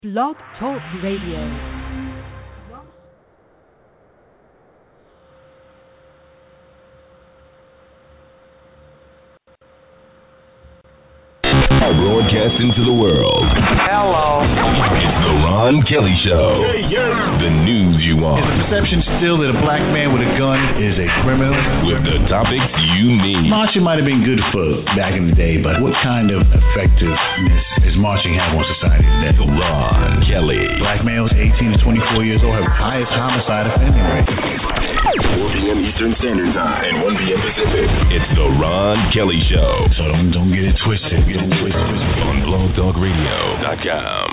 Blog Talk Radio. Broadcasting to the world. Hello. It's the Ron Kelly Show. The news you want. Is the perception still that a black man with a gun is a criminal? With the topics you need. Marching might have been good for back in the day, but what kind of effectiveness is marching have on society today? Ron Kelly. Black males 18 to 24 years old have the highest homicide offending rate. 4 p.m. Eastern Standard Time and 1 p.m. Pacific. It's the Ron Kelly Show. So don't get it twisted. On blogtalkradio.com.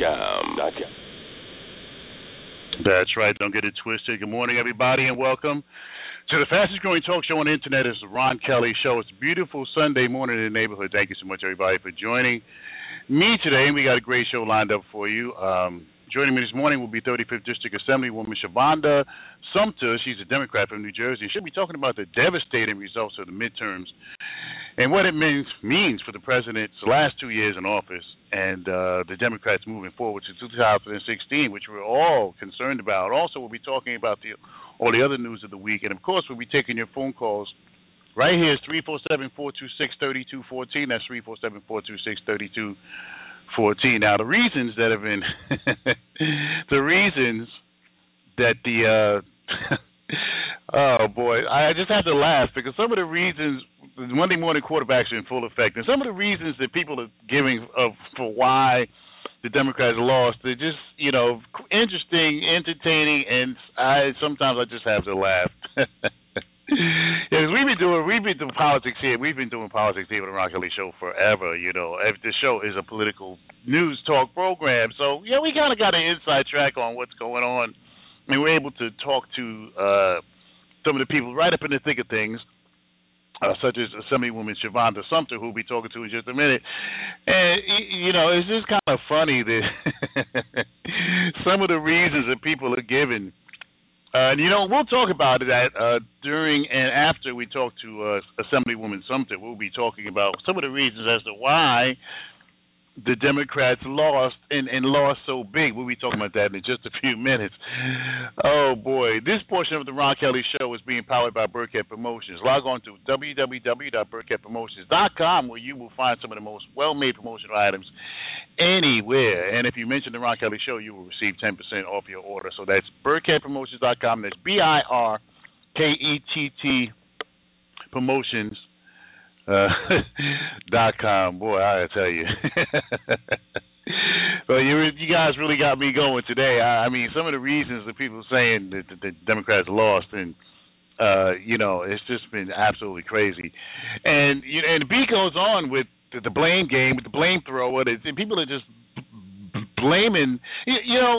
That's right. Don't get it twisted. Good morning, everybody, and welcome to the fastest growing talk show on the internet. It's the Ron Kelly Show. It's a beautiful Sunday morning in the neighborhood. Thank you so much, everybody, for joining me today. And we got a great show lined up for you. Joining me this morning will be 35th District Assemblywoman Shavonda Sumter. She's a Democrat from New Jersey. She'll be talking about the devastating results of the midterms and what it means for the president's last 2 years in office and the Democrats moving forward to 2016, which we're all concerned about. Also, we'll be talking about all the other news of the week. And, of course, we'll be taking your phone calls. Right here is 347-426-3214. That's 347-426-3214. Now, the reasons that have been, oh boy, I just have to laugh because some of the reasons, the Monday morning quarterbacks are in full effect, and some of the reasons that people are giving for why the Democrats lost, they're just, interesting, entertaining, and sometimes I just have to laugh. Yeah, we've been doing politics here. We've been doing politics here on the Ron Kelly Show forever. The show is a political news talk program, so we kind of got an inside track on what's going on. I mean, we're able to talk to some of the people right up in the thick of things, such as Assemblywoman Shavonda Sumter, who we'll be talking to in just a minute. And it's just kind of funny that some of the reasons that people are giving. We'll talk about it during and after we talk to Assemblywoman Sumter. We'll be talking about some of the reasons as to why the Democrats lost and lost so big. We'll be talking about that in just a few minutes. Oh, boy. This portion of the Ron Kelly Show is being powered by Burkhead Promotions. Log on to www.burkheadpromotions.com where you will find some of the most well-made promotional items anywhere. And if you mention the Ron Kelly Show, you will receive 10% off your order. So that's BurkheadPromotions.com. That's BIRKETT Promotions. .com. Boy, I tell you. Well, you guys really got me going today. I mean, some of the reasons that people are saying that the Democrats lost, and it's just been absolutely crazy. And and the beat goes on with the blame game, with the blame thrower. And people are just blaming. You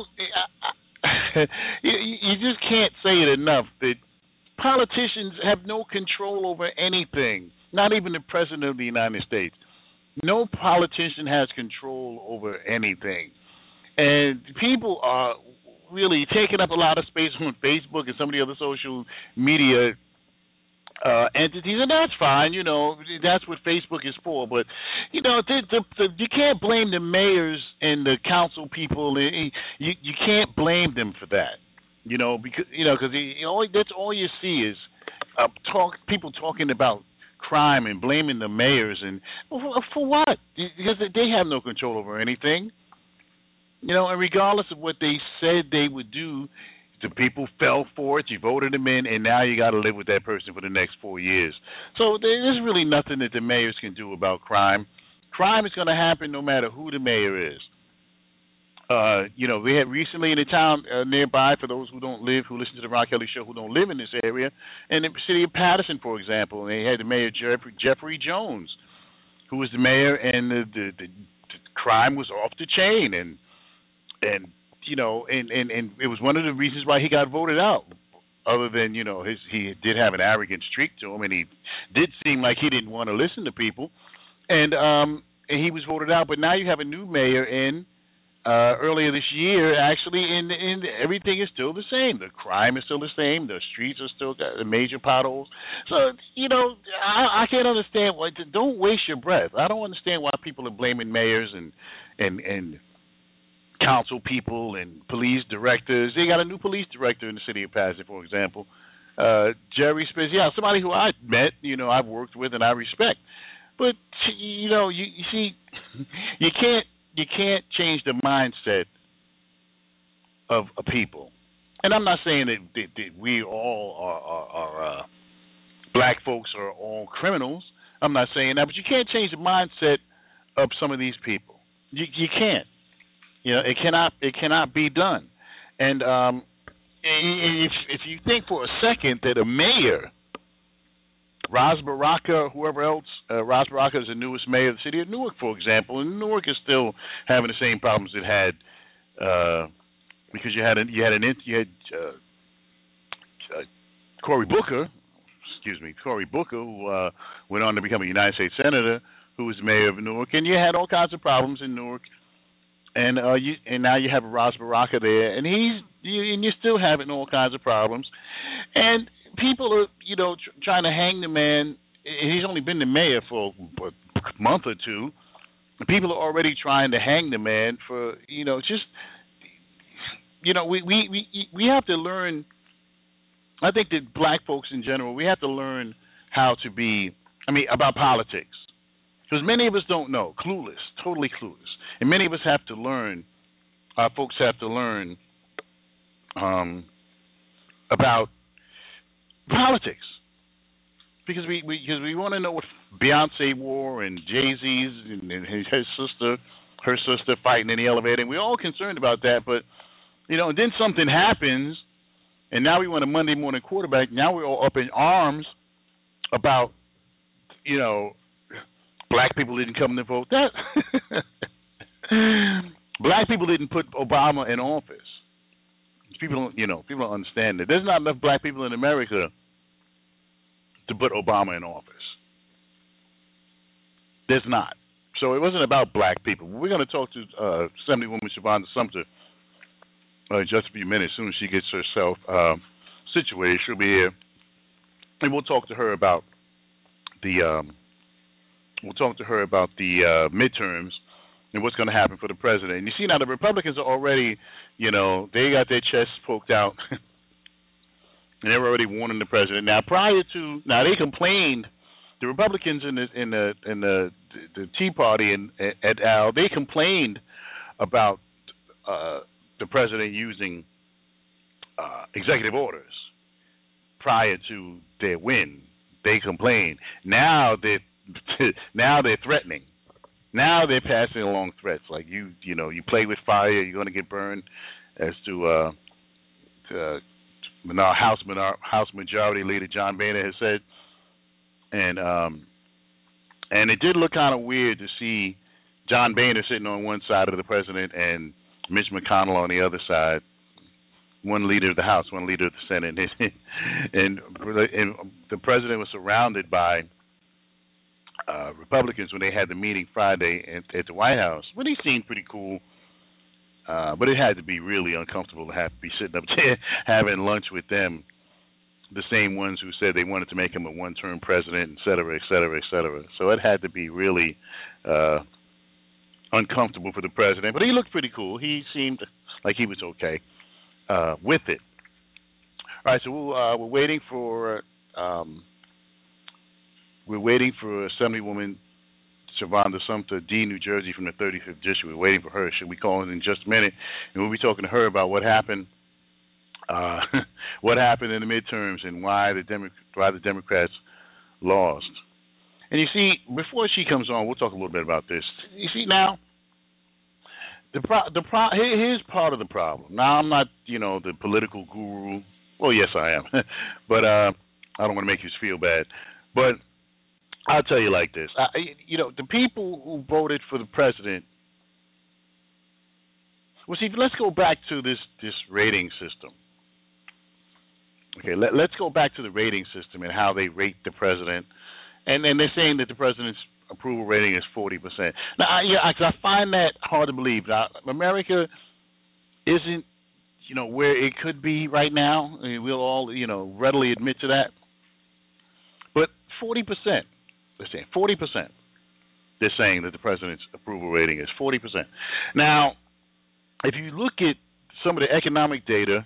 just can't say it enough that politicians have no control over anything. Not even the President of the United States. No politician has control over anything. And people are really taking up a lot of space on Facebook and some of the other social media entities, and that's fine. That's what Facebook is for. But, you can't blame the mayors and the council people. You can't blame them for that, because that's all you see is people talking about crime and blaming the mayors, and for what? Because they have no control over anything. And regardless of what they said they would do, the people fell for it. You voted them in, and now you got to live with that person for the next 4 years. So there's really nothing that the mayors can do about crime. Crime is going to happen no matter who the mayor is. We had recently in a town nearby, for those who listen to the Ron Kelly Show, who don't live in this area, in the city of Patterson, for example, they had the mayor Jeffrey Jones, who was the mayor, and the crime was off the chain, and it was one of the reasons why he got voted out. Other than he did have an arrogant streak to him, and he did seem like he didn't want to listen to people, and he was voted out. But now you have a new mayor in. Earlier this year, actually, and everything is still the same. The crime is still the same. The streets are still got the major potholes. So, I can't understand why. Don't waste your breath. I don't understand why people are blaming mayors and council people and police directors. They got a new police director in the city of Pasadena, for example, Jerry Spitz. Yeah, somebody who I met, I've worked with and I respect. But you see, you can't change the mindset of a people. And I'm not saying that we all are black folks are all criminals. I'm not saying that, but you can't change the mindset of some of these people. You can't. It cannot be done. And if you think for a second that a mayor, Ras Baraka, whoever else, Ras Baraka is the newest mayor of the city of Newark, for example, and Newark is still having the same problems it had because you had Cory Booker, who went on to become a United States senator, who was mayor of Newark, and you had all kinds of problems in Newark. And now you have Ras Baraka there, and you're still having all kinds of problems, and people are trying to hang the man. He's only been the mayor for a month or two. People are already trying to hang the man for we have to learn. I think that black folks in general, we have to learn how to be. About politics, because many of us don't know, clueless, totally clueless. And many of us have to learn, our folks have to learn about politics. Because we want to know what Beyonce wore and Jay-Z's and her sister fighting in the elevator. And we're all concerned about that. But, and then something happens, and now we want a Monday morning quarterback. Now we're all up in arms about, black people didn't come to vote. Black people didn't put Obama in office. People don't understand that. There's not enough black people in America to put Obama in office. There's not. So it wasn't about black people. We're going to talk to Assemblywoman Shavonda Sumter in just a few minutes. As soon as she gets herself situated, she'll be here, and we'll talk to her about the midterms and what's going to happen for the president. And you see now the Republicans are already, they got their chests poked out, and they're already warning the president. Now, they complained. The Republicans in the Tea Party and et al. They complained about the president using executive orders prior to their win. They complained. Now they're threatening. Now they're passing along threats like you play with fire, you're going to get burned, as to House Majority Leader John Boehner has said, and it did look kind of weird to see John Boehner sitting on one side of the president and Mitch McConnell on the other side, one leader of the House, one leader of the Senate, and the president was surrounded by Republicans when they had the meeting Friday at the White House. Well, he seemed pretty cool, but it had to be really uncomfortable to have to be sitting up there having lunch with them, the same ones who said they wanted to make him a one-term president, et cetera, et cetera, et cetera. So it had to be really uncomfortable for the president. But he looked pretty cool. He seemed like he was okay with it. All right, so we're waiting for Assemblywoman Shavonda Sumter, D, New Jersey, from the 35th District. We're waiting for her. She'll be calling in just a minute, and we'll be talking to her about what happened, what happened in the midterms, and why the Democrats lost. And you see, before she comes on, we'll talk a little bit about this. You see, now here's part of the problem. Now, I'm not, the political guru. Well, yes, I am, but I don't want to make you feel bad. But I'll tell you like this. The people who voted for the president. Well, see, let's go back to this rating system. Okay, let's go back to the rating system and how they rate the president. And they're saying that the president's approval rating is 40%. Now, I find that hard to believe. Now, America isn't, where it could be right now. I mean, we'll all, readily admit to that. But 40%, they're saying 40%. They're saying that the president's approval rating is 40%. Now, if you look at some of the economic data,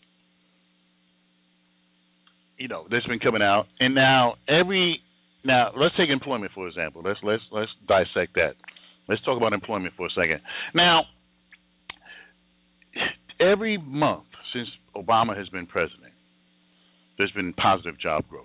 that's been coming out, and now let's take employment for example. Let's dissect that. Let's talk about employment for a second. Now, every month since Obama has been president, there's been positive job growth.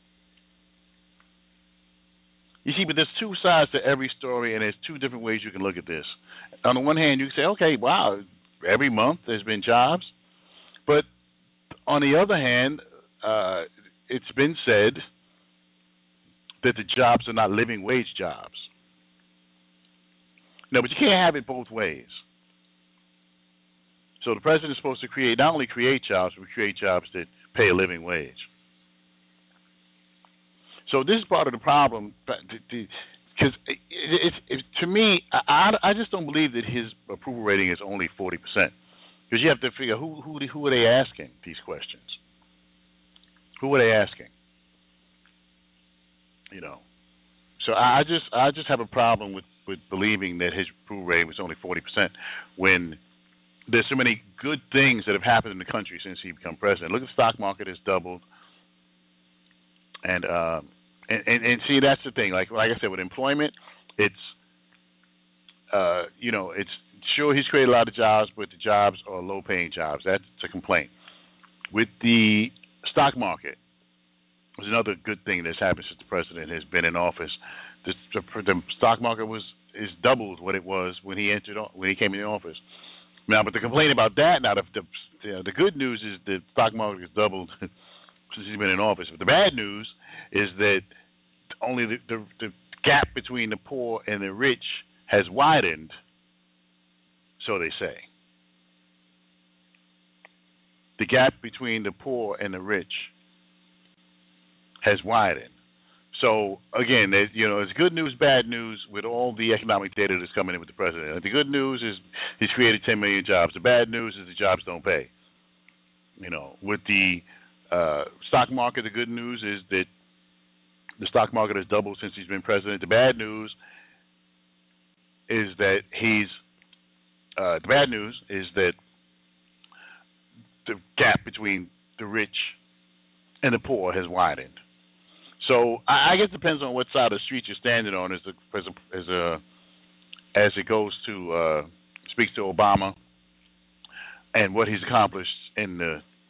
You see, but there's two sides to every story, and there's two different ways you can look at this. On the one hand, you can say, okay, wow, every month there's been jobs. But on the other hand, it's been said that the jobs are not living wage jobs. No, but you can't have it both ways. So the president is supposed to not only create jobs, but create jobs that pay a living wage. So this is part of the problem, because to me, I just don't believe that his approval rating is only 40%. Because you have to figure who are they asking these questions? Who are they asking? So I just have a problem with believing that his approval rating was only 40% when there's so many good things that have happened in the country since he become president. Look at the stock market has doubled, and see, that's the thing. Like I said, with employment, it's it's sure he's created a lot of jobs, but the jobs are low-paying jobs. That's a complaint. With the stock market, there's another good thing that's happened since the president has been in office. The stock market is doubled what it was when he came into office. Now, but the complaint about that, now the good news is that the stock market has doubled since he's been in office. But the bad news is that only the gap between the poor and the rich has widened, so they say. The gap between the poor and the rich has widened. So again, it's good news, bad news with all the economic data that's coming in with the president. The good news is he's created 10 million jobs. The bad news is the jobs don't pay. With the stock market, the good news is that the stock market has doubled since he's been president. The bad news is that the gap between the rich and the poor has widened. So I guess it depends on what side of the street you're standing on as it goes to speaks to Obama and what he's accomplished since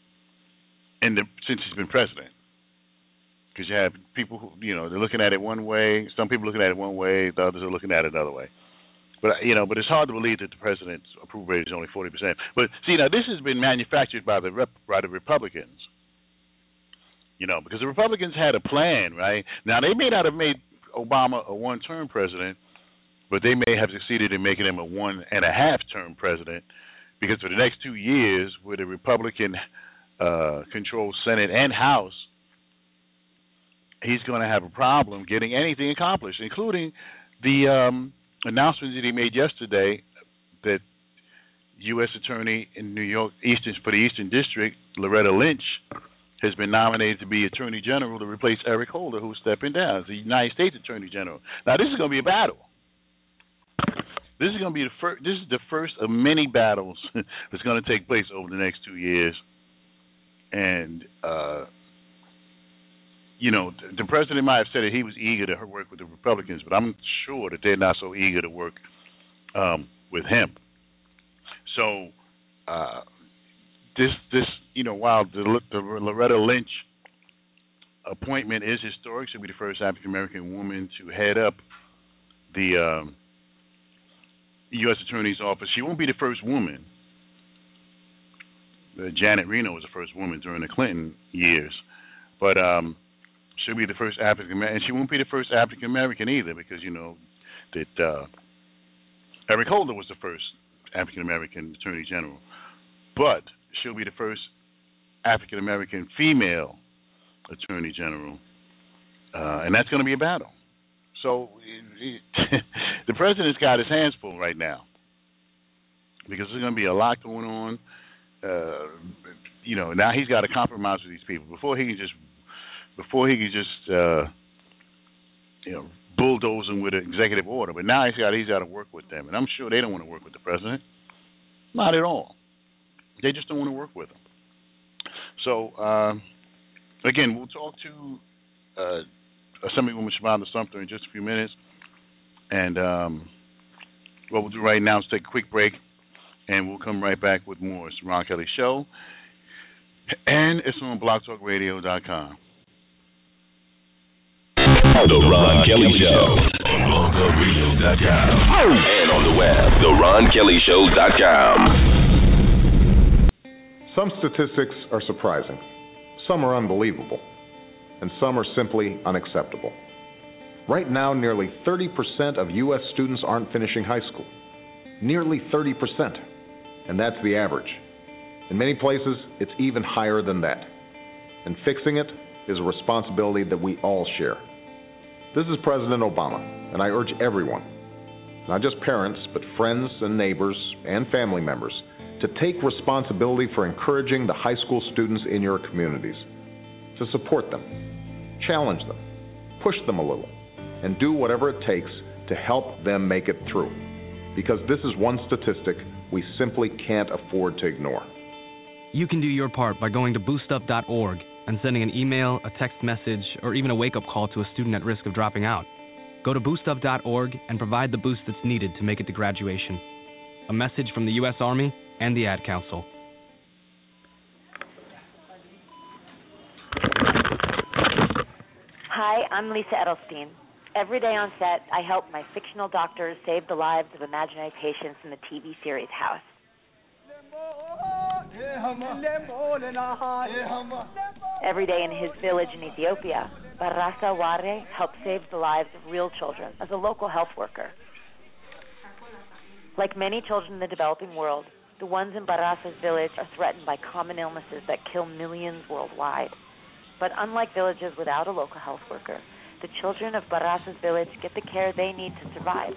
he's been president. Because you have people who they're looking at it one way. Some people looking at it one way. The others are looking at it another way. But but it's hard to believe that the president's approval rate is only 40%. But see, now this has been manufactured by the Republicans. Because the Republicans had a plan, right? Now, they may not have made Obama a one-term president, but they may have succeeded in making him a 1.5-term president, because for the next 2 years, with a Republican-controlled Senate and House, he's going to have a problem getting anything accomplished, including the announcement that he made yesterday that U.S. Attorney in New York, for the Eastern District, Loretta Lynch, has been nominated to be Attorney General to replace Eric Holder, who's stepping down as the United States Attorney General. Now, this is going to be a battle. This is going to be the first of many battles that's going to take place over the next 2 years. And the president might have said that he was eager to work with the Republicans, but I'm sure that they're not so eager to work with him. So while the Loretta Lynch appointment is historic, she'll be the first African American woman to head up the U.S. Attorney's Office. She won't be the first woman. Janet Reno was the first woman during the Clinton years, but she'll be the first African American, and she won't be the first African American either, because that Eric Holder was the first African American Attorney General, but she'll be the first African American female Attorney General, and that's going to be a battle. So the president's got his hands full right now, because there's going to be a lot going on. Now he's got to compromise with these people before he can just bulldoze them with an executive order. But now he's got to work with them, and I'm sure they don't want to work with the president. Not at all. They just don't want to work with them. So, again, we'll talk to Assemblywoman Shavonda Sumter in just a few minutes. And what we'll do right now is take a quick break, and we'll come right back with more. It's the Ron Kelly Show, and it's on blogtalkradio.com. The Ron Kelly Show on blogtalkradio.com and on the web, theronkellyshow.com. Some statistics are surprising, some are unbelievable, and some are simply unacceptable. Right now, nearly 30% of U.S. students aren't finishing high school. Nearly 30%. And that's the average. In many places, it's even higher than that. And fixing it is a responsibility that we all share. This is President Obama, and I urge everyone, not just parents, but friends and neighbors and family members, to take responsibility for encouraging the high school students in your communities, to support them, challenge them, push them a little, and do whatever it takes to help them make it through. Because this is one statistic we simply can't afford to ignore. You can do your part by going to boostup.org and sending an email, a text message, or even a wake-up call to a student at risk of dropping out. Go to boostup.org and provide the boost that's needed to make it to graduation. A message from the U.S. Army and the Ad Council. Hi, I'm Lisa Edelstein. Every day on set, I help my fictional doctors save the lives of imaginary patients in the TV series House. Every day in his village in Ethiopia, Barasa Ware helps save the lives of real children as a local health worker. Like many children in the developing world, the ones in Barasa's village are threatened by common illnesses that kill millions worldwide. But unlike villages without a local health worker, the children of Barasa's village get the care they need to survive.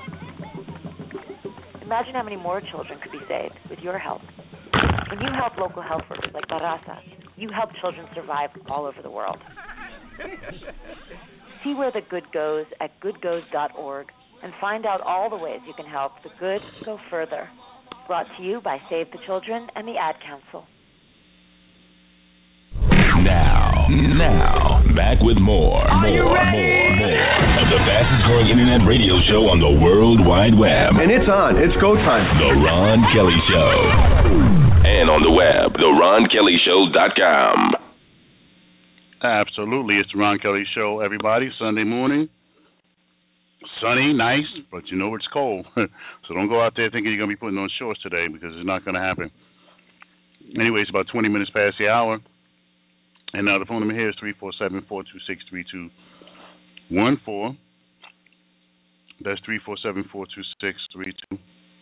Imagine how many more children could be saved with your help. When you help local health workers like Barasa, you help children survive all over the world. See where the good goes at goodgoes.org and find out all the ways you can help the good go further. Brought to you by Save the Children and the Ad Council. Now, back with more of the fastest growing internet radio show on the World Wide Web. And it's on. It's go time. The Ron Kelly Show. And on the web, theronkellyshow.com. Absolutely. It's the Ron Kelly Show, everybody. Sunday morning. Sunny, nice, but you know it's cold. So don't go out there thinking you're going to be putting on shorts today because it's not going to happen. Anyway, it's about 20 minutes past the hour. And now the phone number here is 347-426-3214. That's 347-426-3214.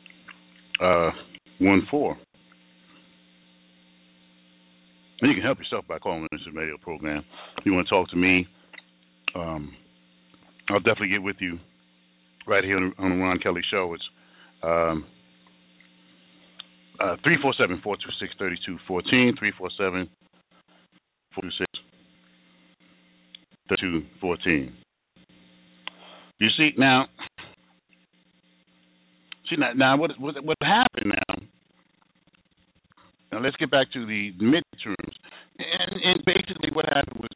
And you can help yourself by calling this radio program. If you want to talk to me, I'll definitely get with you right here on the Ron Kelly Show. It's 347-426-3214, 347-426-3214. You see now what happened now? Now let's get back to the midterms, and basically what happened was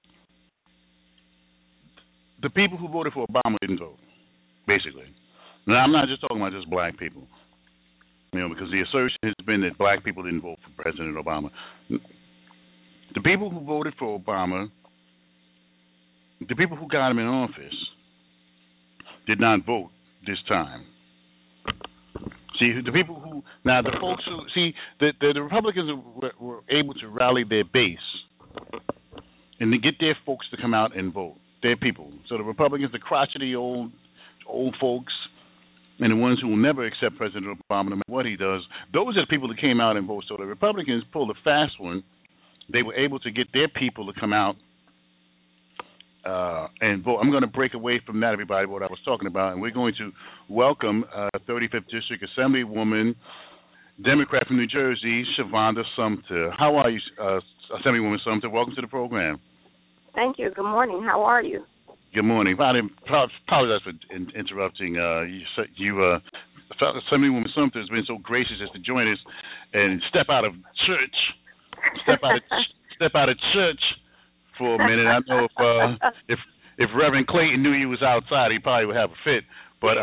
the people who voted for Obama didn't vote. Basically, now I'm not just talking about just black people, because the assertion has been that black people didn't vote for President Obama. The people who voted for Obama, the people who got him in office, did not vote this time. See, the people who, now the folks who, see, the Republicans were able to rally their base and to get their folks to come out and vote, their people. So the Republicans, the crotchety old folks, and the ones who will never accept President Obama no matter what he does, those are the people that came out and voted. So the Republicans pulled a fast one. They were able to get their people to come out and vote. I'm going to break away from that, everybody, what I was talking about, and we're going to welcome 35th District Assemblywoman, Democrat from New Jersey, Shavonda Sumter. How are you, Assemblywoman Sumter? Welcome to the program. Thank you. Good morning. How are you? Good morning. I apologize for interrupting. You Assemblywoman Sumter has been so gracious as to join us and step out of church for a minute. I know if Reverend Clayton knew you was outside, he probably would have a fit. But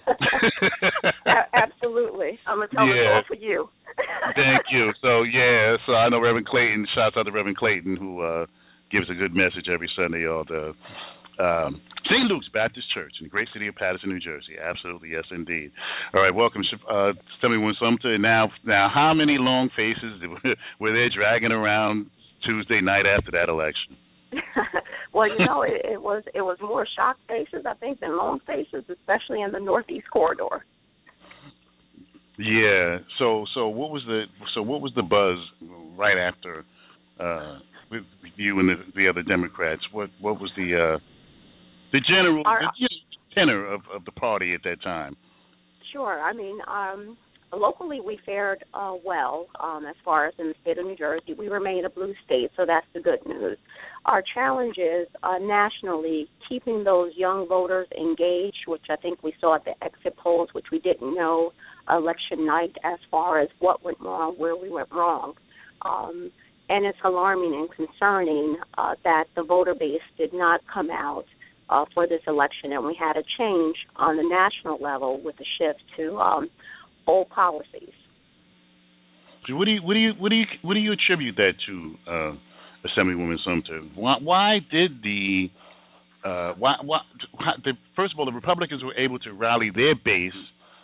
absolutely, I'm gonna tell it all for you. Thank you. So I know Reverend Clayton. Shouts out to Reverend Clayton, who gives a good message every Sunday. All the St. Luke's Baptist Church in the great city of Paterson, New Jersey. Absolutely, yes, indeed. All right, welcome, Assemblywoman Sumter. Now, how many long faces were they dragging around Tuesday night after that election? Well, it was more shock faces, I think, than long faces, especially in the Northeast corridor. Yeah. So what was the buzz right after with you and the other Democrats? What was the general tenor of the party at that time? Sure. I mean, locally we fared well as far as in the state of New Jersey. We remain a blue state, so that's the good news. Our challenge is nationally keeping those young voters engaged, which I think we saw at the exit polls, which we didn't know election night as far as what went wrong, where we went wrong. And it's alarming and concerning that the voter base did not come out for this election, and we had a change on the national level with the shift to old policies. So what do you attribute that to, Assemblywoman Sumter? Why did first of all, the Republicans were able to rally their base,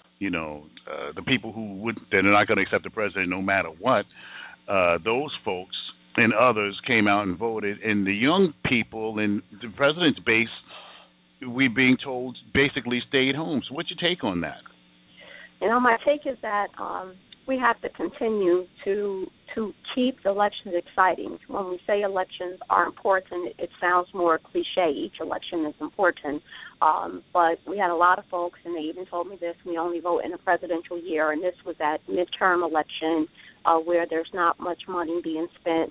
the people they're not going to accept the president no matter what. Those folks and others came out and voted, and the young people in the president's base, we being told, basically stayed home. So what's your take on that? My take is that we have to continue to keep the elections exciting. When we say elections are important, it sounds more cliche. Each election is important. But we had a lot of folks, and they even told me this, we only vote in a presidential year, and this was that midterm election where there's not much money being spent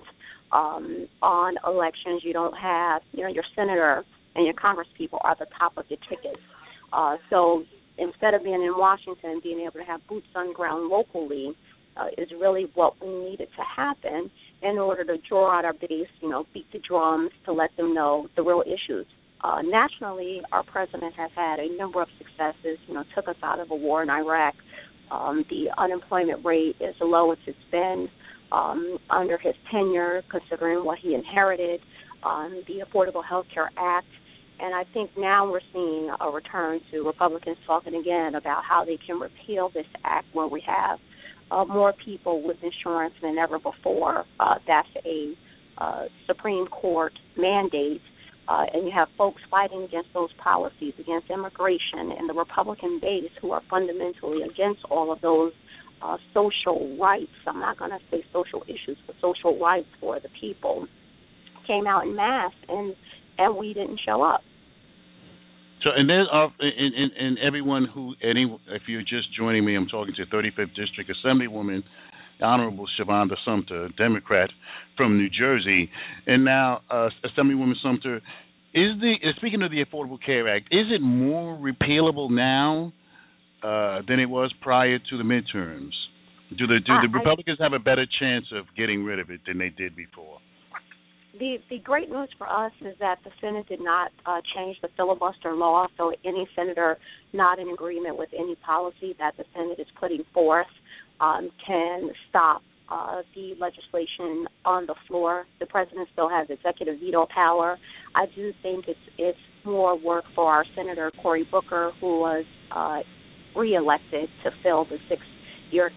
on elections. You don't have, your senator and your congresspeople are the top of your tickets. So instead of being in Washington, being able to have boots on ground locally is really what we needed to happen in order to draw out our base, beat the drums to let them know the real issues. Nationally, our president has had a number of successes, took us out of a war in Iraq. The unemployment rate is the lowest it's been under his tenure, considering what he inherited, the Affordable Health Care Act. And I think now we're seeing a return to Republicans talking again about how they can repeal this act where we have more people with insurance than ever before. That's a Supreme Court mandate. And you have folks fighting against those policies, against immigration, and the Republican base who are fundamentally against all of those social rights. I'm not going to say social issues, but social rights for the people came out in mass, and we didn't show up. So, and there's and everyone if you're just joining me, I'm talking to 35th District Assemblywoman, Honorable Shavonda Sumter, Democrat from New Jersey. And now, Assemblywoman Sumter, speaking of the Affordable Care Act, is it more repealable now than it was prior to the midterms? Do the Republicans have a better chance of getting rid of it than they did before? The great news for us is that the Senate did not change the filibuster law, so any senator not in agreement with any policy that the Senate is putting forth can stop the legislation on the floor. The president still has executive veto power. I do think it's more work for our Senator Cory Booker, who was reelected to fill the 6-year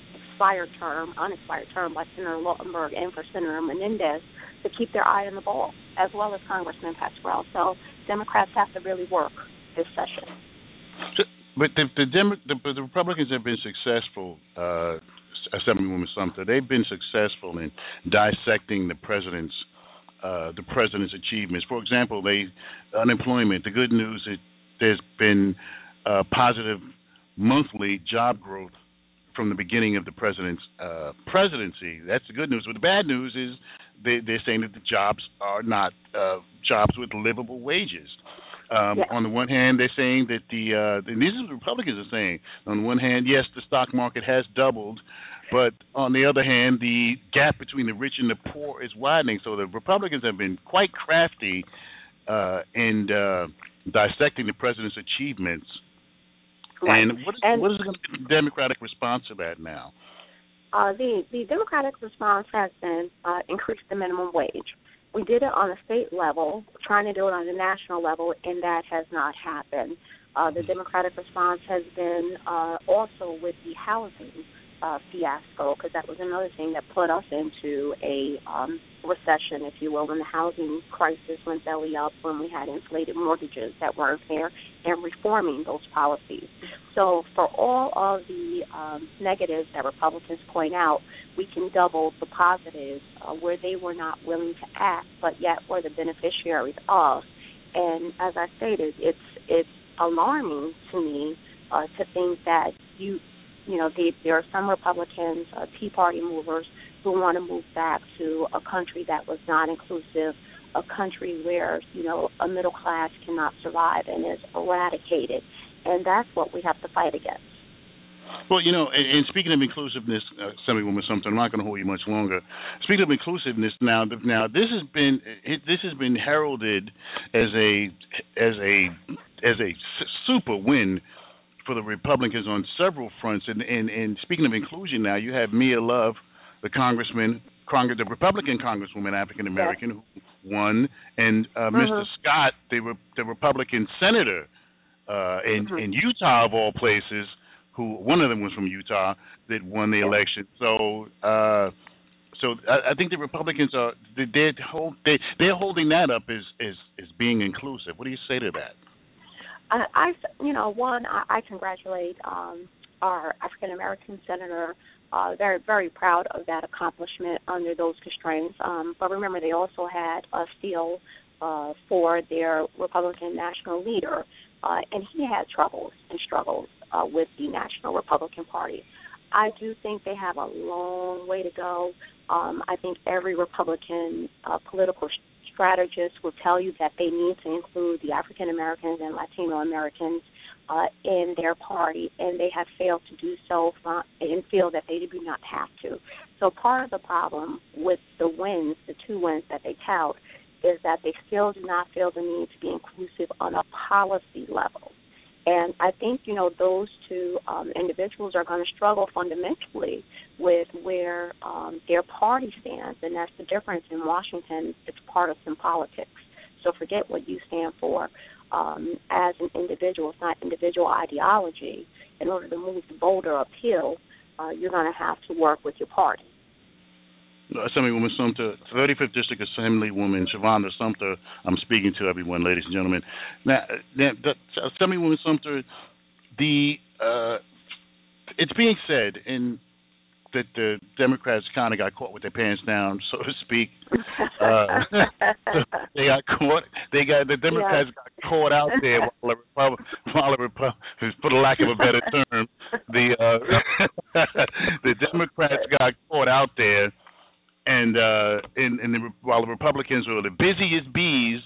unexpired term by Senator Lautenberg, and for Senator Menendez to keep their eye on the ball, as well as Congressman Pasquarello. So Democrats have to really work this session. But the Republicans have been successful, Assemblywoman Sumter. They've been successful in dissecting the president's achievements. For example, unemployment. The good news is there's been positive monthly job growth from the beginning of the president's presidency. That's the good news. But the bad news is they're saying that the jobs are not jobs with livable wages. On the one hand, they're saying that and these are the Republicans are saying, on the one hand, yes, the stock market has doubled, but on the other hand, the gap between the rich and the poor is widening. So the Republicans have been quite crafty in dissecting the president's achievements. Right. And what is going to be the Democratic response to that now? The Democratic response has been increase the minimum wage. We did it on a state level, trying to do it on a national level, and that has not happened. The Democratic response has been also with the housing fiasco, because that was another thing that put us into a recession, if you will, when the housing crisis went belly up, when we had inflated mortgages that weren't fair, and reforming those policies. So for all of the negatives that Republicans point out, we can double the positives where they were not willing to act, but yet were the beneficiaries of. And as I stated, it's alarming to me to think that there are some Republicans, Tea Party movers, who want to move back to a country that was not inclusive, a country where, a middle class cannot survive and is eradicated. And that's what we have to fight against. Well, and speaking of inclusiveness, Assemblywoman Sumter, I'm not going to hold you much longer. Speaking of inclusiveness, now this has been heralded as a super win for the Republicans on several fronts. And speaking of inclusion, now you have Mia Love, the the Republican Congresswoman, African American, who won, and Mr. Scott, the Republican senator in Utah, of all places, who one of them was from Utah, that won the election. So I think the Republicans they're holding that up as being inclusive. What do you say to that? I congratulate our African American senator. Very, very proud of that accomplishment under those constraints. But remember, they also had a steal for their Republican national leader, and he had troubles and struggles with the National Republican Party. I do think they have a long way to go. I think every Republican political strategist will tell you that they need to include the African Americans and Latino Americans in their party, and they have failed to do so and feel that they do not have to. So part of the problem with the two wins that they tout, is that they still do not feel the need to be inclusive on a policy level. And I think, those two individuals are going to struggle fundamentally with where their party stands, and that's the difference. In Washington, it's partisan politics. So forget what you stand for as an individual. It's not individual ideology. In order to move the boulder uphill, you're going to have to work with your party. Assemblywoman Sumter, 35th District Assemblywoman Shavonda Sumter, I'm speaking to everyone, ladies and gentlemen. Now Assemblywoman Sumter, it's being said that the Democrats kind of got caught with their pants down, so to speak. They got caught. The Democrats got caught out there while the Republicans, for the lack of a better term, the Democrats got caught out there. And while the Republicans were the busiest bees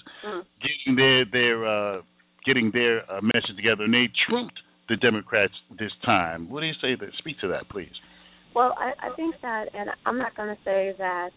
getting their message together, and they trumped the Democrats this time. What do you say? Speak to that, please. Well, I think that, and I'm not going to say that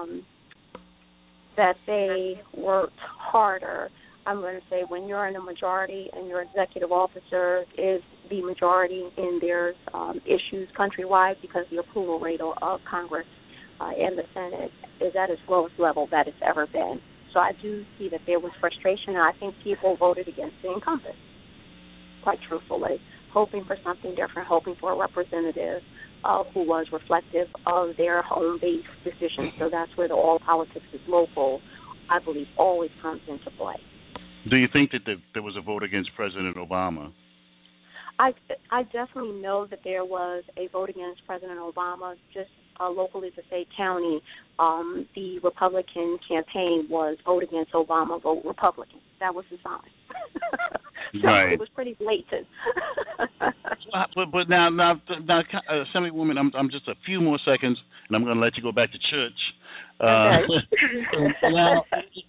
that they worked harder. I'm going to say when you're in a majority and your executive officer is the majority in their issues countrywide, because the approval rate of Congress and the Senate is at its lowest level that it's ever been. So I do see that there was frustration, and I think people voted against the incumbent, quite truthfully, hoping for something different, hoping for a representative who was reflective of their home-based decisions. So that's where the all politics is local, I believe, always comes into play. Do you think that there was a vote against President Obama? I definitely know that there was a vote against President Obama. Just locally to Fayette County, the Republican campaign was vote against Obama, vote Republican. That was the sign. So right. It was pretty blatant. But now, Assemblywoman, I'm just a few more seconds, and I'm going to let you go back to church. Now,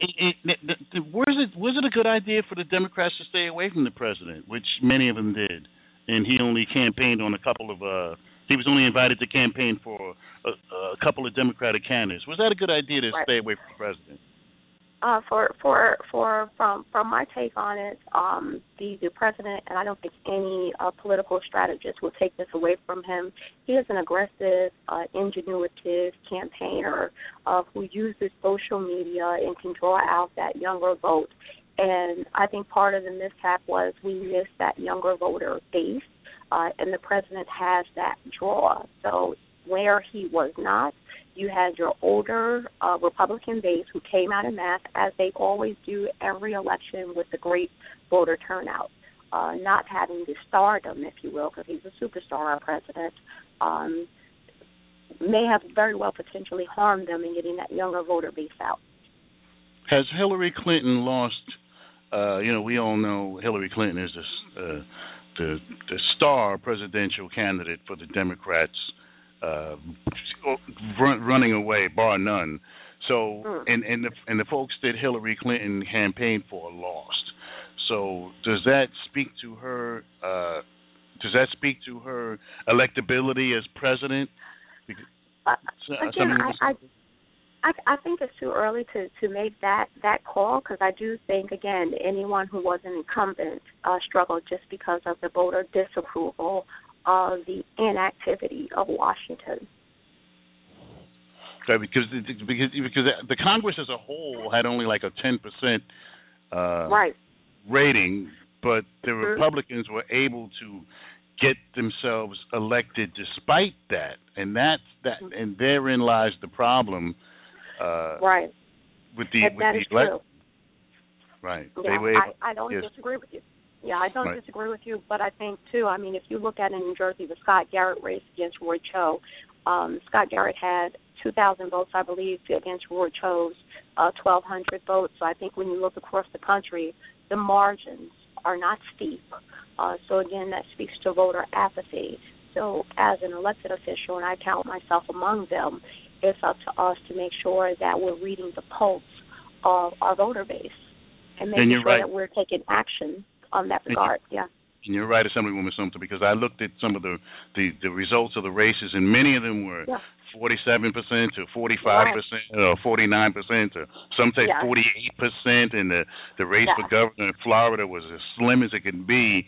was it a good idea for the Democrats to stay away from the president, which many of them did, and he only campaigned on a couple of he was only invited to campaign for a couple of Democratic candidates. Was that a good idea to stay away from the president? From my take on it, the president, and I don't think any political strategist will take this away from him. He is an aggressive, ingenuitive campaigner who uses social media and can draw out that younger vote. And I think part of the mishap was we missed that younger voter base, and the president has that draw. So where he was not, you had your older Republican base who came out en masse, as they always do every election, with the great voter turnout. Not having the stardom, if you will, because he's a superstar, our president, may have very well potentially harmed them in getting that younger voter base out. Has Hillary Clinton lost? We all know Hillary Clinton is the star presidential candidate for the Democrats. Running away, bar none. So, and the folks that Hillary Clinton campaigned for lost. So, does that speak to her? Does that speak to her electability as president? I think it's too early to make that call, because I do think, again, anyone who was an incumbent struggled just because of the voter disapproval of the inactivity of Washington. Right, because the Congress as a whole had only like a 10% rating, but the Republicans were able to get themselves elected despite that, and and therein lies the problem. With the true. Right. Yeah, I don't disagree with you. Yeah, I don't disagree with you, but I think, too, if you look at in New Jersey, the Scott Garrett race against Roy Cho, Scott Garrett had 2,000 votes, I believe, against Roy Cho's 1,200 votes. So I think when you look across the country, the margins are not steep. So, again, that speaks to voter apathy. So as an elected official, and I count myself among them, it's up to us to make sure that we're reading the pulse of our voter base and making sure that we're taking action on that regard. Yeah. And you're right, Assemblywoman Sumter, because I looked at some of the results of the races, and many of them were 47% to 45% or 49%, or some say 48%, and the race for governor in Florida was as slim as it could be.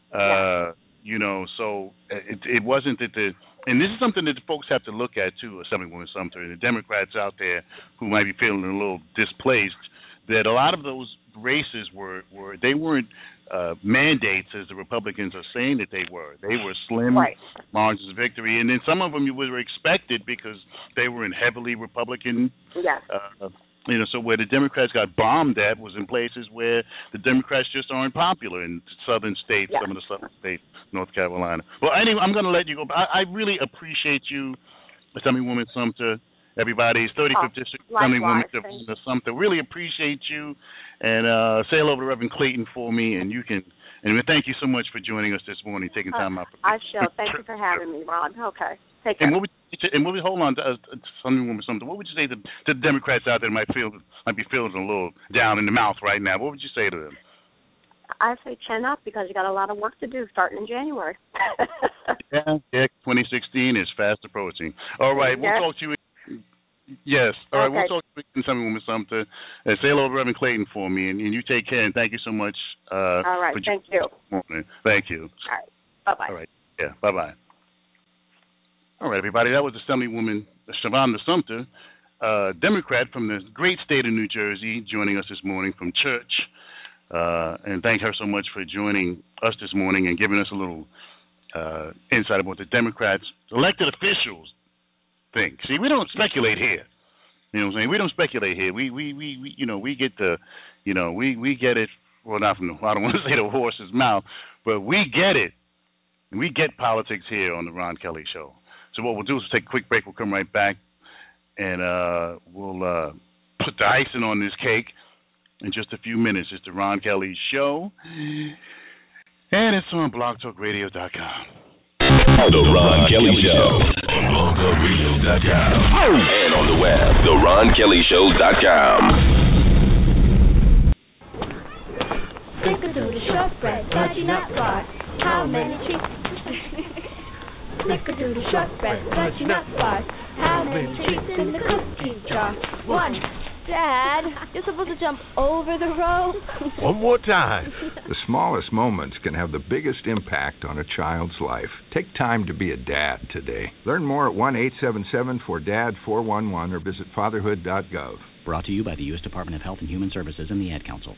So it wasn't that and this is something that the folks have to look at too, Assemblywoman Sumter, and the Democrats out there who might be feeling a little displaced, that a lot of those races weren't mandates as the Republicans are saying that they were. They were slim margins of victory, and then some of them were expected because they were in heavily Republican. So where the Democrats got bombed at was in places where the Democrats just aren't popular in southern states, some of the southern states, North Carolina. Well, anyway, I'm going to let you go. But I really appreciate you, Assemblywoman Sumter. Everybody's 35th District Assemblywoman Sumter. Really appreciate you. And say hello to Reverend Clayton for me, and you can. And thank you so much for joining us this morning, taking time out. I shall. Thank you for having me, Ron. Okay. Take care. Hold on, Assemblywoman Sumter. What would you say to the Democrats out there that might be feeling a little down in the mouth right now? What would you say to them? I say chin up, because you got a lot of work to do starting in January. 2016 is fast approaching. All right, we'll talk to you. Yes. All right, we'll talk to you, Assemblywoman Sumter. And say hello to Reverend Clayton for me, and you take care, and thank you so much. All right, thank you. Thank you. All right, bye-bye. All right, bye-bye. All right, everybody, that was Assemblywoman Shavonda Sumter, Democrat from the great state of New Jersey, joining us this morning from church. And thank her so much for joining us this morning and giving us a little insight about what the Democrats, elected officials, think. See, we don't speculate here. You know what I'm saying? We don't speculate here. We get we get it. Well, not from I don't want to say the horse's mouth, but we get it. And we get politics here on the Ron Kelly Show. So what we'll do is we'll take a quick break. We'll come right back, and we'll put the icing on this cake in just a few minutes. It's the Ron Kelly Show, and it's on blogtalkradio.com. The Ron Kelly Show. BlogTalkRadio.com. And on the web, TheRonKellyShow.com. Snickerdoodle shortbread, fudgy nut bar. How many treats? Snickerdoodle shortbread, fudgy nut bars. How many treats in the cookie jar? One. Dad, you're supposed to jump over the rope. One more time. The smallest moments can have the biggest impact on a child's life. Take time to be a dad today. Learn more at 1-877-4DAD-411 or visit fatherhood.gov. Brought to you by the U.S. Department of Health and Human Services and the Ad Council.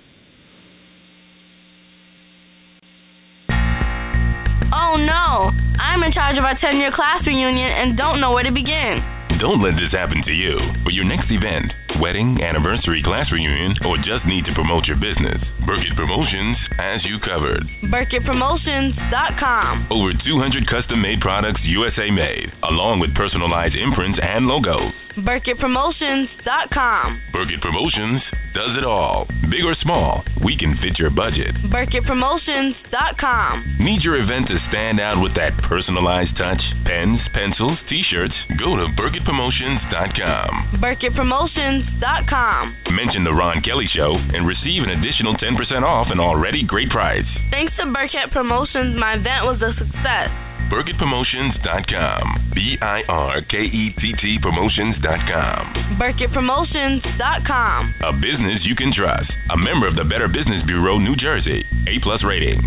Oh no! I'm in charge of our 10-year class reunion and don't know where to begin. Don't let this happen to you. For your next event, wedding, anniversary, class reunion, or just need to promote your business, Burkett Promotions has you covered. BurkettPromotions.com. Over 200 custom-made products USA made, along with personalized imprints and logos. BurkettPromotions.com. Burkett Promotions does it all. Big or small, we can fit your budget. BurkettPromotions.com. Need your event to stand out with that personalized touch? Pens, pencils, t-shirts? Go to BurkettPromotions.com. BurkettPromotions.com. Mention The Ron Kelly Show and receive an additional 10% off an already great price. Thanks to Burkett Promotions, my event was a success. BurkettPromotions.com. BIRKETT Promotions.com. BurkettPromotions.com. A business you can trust. A member of the Better Business Bureau, New Jersey. A+ rating.